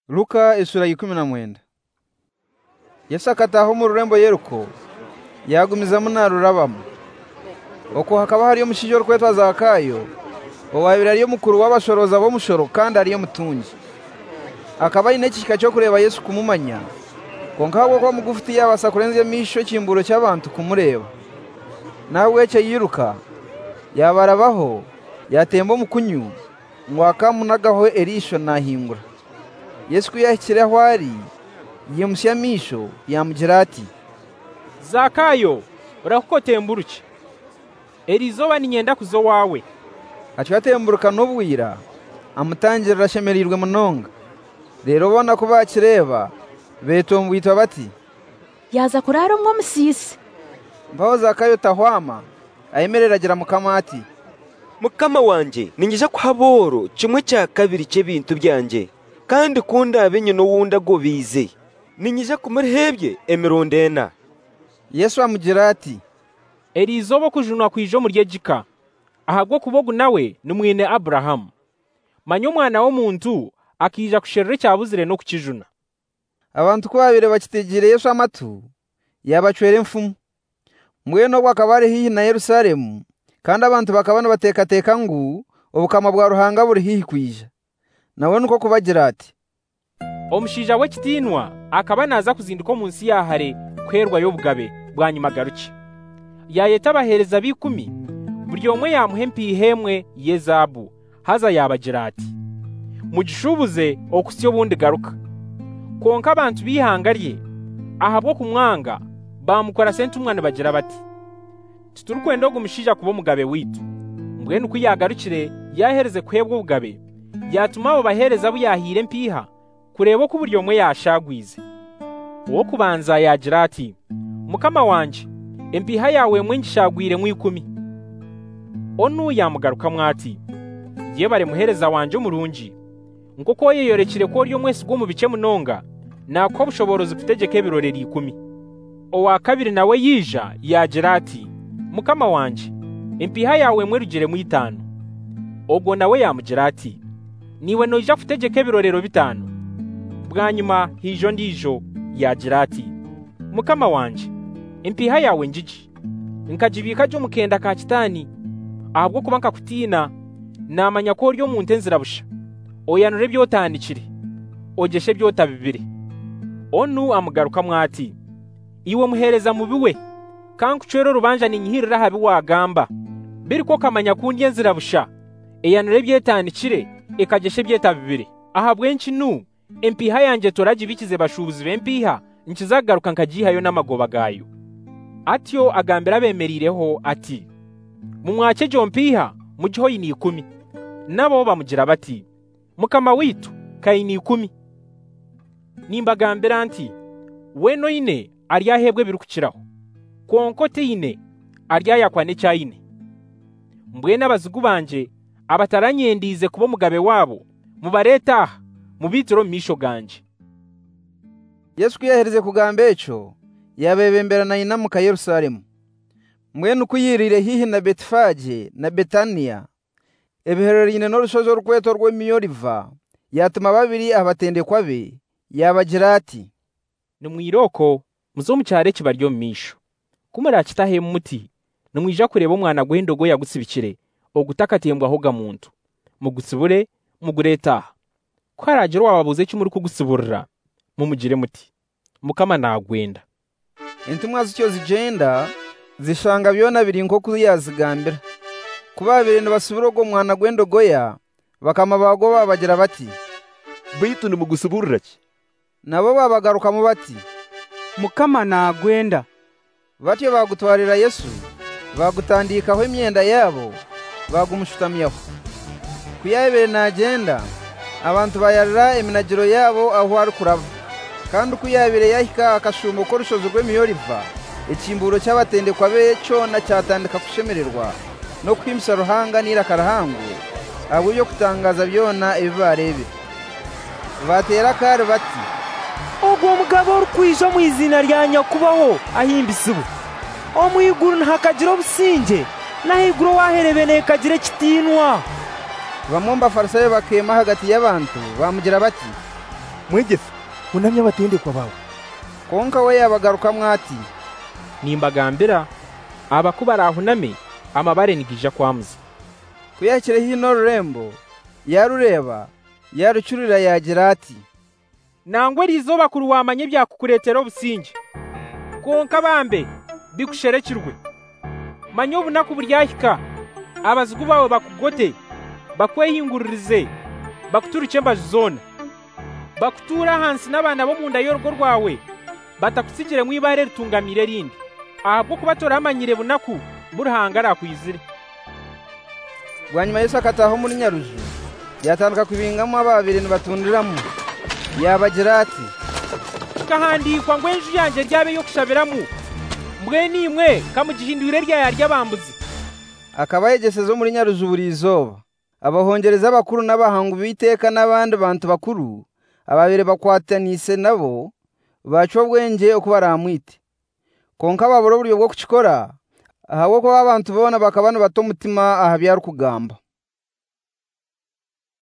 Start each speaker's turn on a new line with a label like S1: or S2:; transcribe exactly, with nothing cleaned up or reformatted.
S1: Luka isura y'ikumi na mwenda. Yesu akataho mu rurembo Yeriko, yagumiza munarurabamo. Oko hakaba hariyo mushijoro kwetwa Zakayo, owabira ariyo mukuru w'abashoroza bo mushoro kandi ariyo mutungi. Akaba inekishika cyo kureba Yesu kumumanya. Konka bwo kwa mugufiti yabasa kurenze misho kimburo cy'abantu kumureba. Nawe cyo yiruka, yabarabaho, yatemba mukunyu, mwaka munagaho erisho nahingura. Yesu kuyakira hwari, yemusya misho, yamugira ati:
S2: Zakayo, urakukotemburuki. Erizoba ninyenda kuzo wawe.
S1: Atyatemburuka n'ubwira, amutangira rashemerirwe munonga. Rero bona ko bakireba, betombwitwa bati:
S3: Yaza kurara umwo musisi.
S1: Mbaho Zakayo tahwama, ayemerera agira mukama ati:
S4: Mukama wanje, ninjije kwaboro kimwe cya kabiri cy'ebintu byanje. Kandi kunda abenye no wunda go bize. Ninjije kumurhebye emirondena.
S1: Yesu amugira ati:
S2: Erizobo kujunwa kwijo muri yejika. Ahagwo kubogu nawe numwine Abraham. Manyo mwana wo muntu akija kusherere cyabuzire no kukijuna.
S1: Abantu kwabire bakitegere Yesu amatu, yabacwere mfumu. Mweno gwakabare hihi na Yerusalemu, kandi abantu bakabana bateka teka ngu obukama bwa ruhanga buri hihi kwija. Nawe nuko kubagira ati:
S2: Omushija we kitinwa akaba naza kuzinduka munsi yahare kwerwa yobugabe bwanyuma garuki. Yayeta bahereza bikumi, buri omwe yamuhempi ihemwe yezabu, haza yabagira ati: Mugishubuze okusyo bundi garuka. Konka abantu bihangarye, ahabwo kumwanga, bamukora sentu umwana bagira bati: Tuturukwenda ogumushyija kubo mugabe witu. Mbwenu kuyagarukire yahereze kwebwo bugabe, yatuma abo bahereza buyahire mpiha, kureba ko buri omwe yashagwize. Uwo kubanza yagira ati: Mukama wanje, empiha yawe mwe ngishagwire mu ikumi. Onu yamugaruka mwati: Yebare muhereza wanje umurungi. Nkoko yeyorekire ko ryo mwese gwo mu bice munonga, nako bushoborozi kutegeka biroreri ikumi. Owa kabiri nawe yija yagira ati: Mukama wanje, empiha yawe mwe rugire mu itanu. Ogwo nawe yamugira ati: Niwe noja kutegeka birorero bitanu. Bwanyuma hijo ndijo yagira ati: Mukama wanje, empiha yawe njiji. Nkajibika jo mukenda ka kitani, ahabwo kubanka kutina, namanya ko ryo mu ntenzira busha. Oyanure byotandikire, ogeshe byota bibiri. Onu amugaruka mwati: Iwe muhereza mubiwe, kanku cwero rubanja ninyihirira habi wagamba. Biriko kamanya kundi enzira busha, eyanure byetandikire, ekageshe byeta bibiri. Ahabwenshi nu, empiha yanje toraji bikize bashubuzi bempiha, nkizagaruka nkagihayo n'amagoba gayo. Atyo agambira bemerireho ati: Mumwache jompiha, mugiho yini ikumi. Nabo bamugira bati: Mukama witu, kayini ikumi. Nimbagambira nti: Weno ine aryahebwe birukukiraho. Konkote ine aryayakwane cyayine. Mbwena abazigu banje abataranyendize kubo mugabe wabo, mubareta mubitiro misho ganje.
S1: Yesu kuyahereze kugamba eco, yabebembera na ina mu Yerusalemu. Mwene kuyirire hihi na Betfage na Betania. Ebihererine no rushozo rukweto rw'emiyoriva, yatuma babiri abatendekwa be, yabagira ati:
S2: Nimwiroko muzomucyare kibaryo misho. Kumara kitahe muti, nimwija kureba umwana gwendogo yagusibikire, ogutakatembwa hoga muntu. Mugusibure, mugureta. Kwaragiro wababuze cy'umuri kugusiburira, mumugire muti: Mukama nagwenda.
S1: Intumwa zicyo zigenda, zishanga byona biri nko kuyazigambira. Kubabire no basubirogo mwana gwendogoya, bakama bago babagira bati:
S4: Bitu nimugusiburira ki?
S1: Nabo babagaruka mu bati:
S5: Mukama nagwenda.
S1: Batyo bagutwarira Yesu, bagutandikaho imyenda yabo, bagumushutamiyaho. Kuyabire nagenda, abantu bayarira eminagiro yabo aho ari kuraba. Kandi kuyabire yahika akashumo ko rushozo rw'emiyoriva, ikimburo cy'abatendekwa be cyo na cyatandika kushemererwa no kwimsa ruhanga nira karahangu, abo yo kutangaza byona ibibarebe. Batera kare bati:
S5: Ogwo mugabo rukwijo mu izina rya Nyakubaho ahimbisibu. Omuyiguru ntakagira obusinge, nahiguro waherebene kagire kitinwa.
S1: Bamwe mu bafarisayo bakema hagati y'abantu bamugira bati:
S6: mwegesa unamye abatendekwa bawe.
S1: konka we yabagarukamwo ati
S2: nimbagambira abakuba arahuname amabare nigija kwamuza.
S1: kuyakire hino rurembo yarureba yarucurira yagira ati
S2: nangwe rizo bakuru wamanye byakukuretera obusinge konka bambe bikusherekirwe manyo bunaku buryahika abazigu bawe bakugote bakwehinguririze bakuturuke mbazona bakutura hansi n'abana bo munda y'urugo rwawe batakusigire mu ibare ritungamire rindi ahabwo kubatora amanyire bunaku burahangara kwizire.
S1: bwanyuma Yesu akataho muri nyaruju yatandika kubingamo ababiri nibatundiramo yabagira ati
S2: kahandikwa ngo enju yanjye ryabe yo kushabiramo mbwe nimwe kamugihindurire rya yarya bambuzi.
S1: akaba yegesezo muri nyaruju buri izoba abahongereza abakuru n'abahangu biteka n'abandi bantu bakuru ababiri bakwatanise nabo baco bwenge uko baramwite konka baburo buryo bwo kukikora ahawo ko abantu bona bakabana bato mutima aha byarukugamba.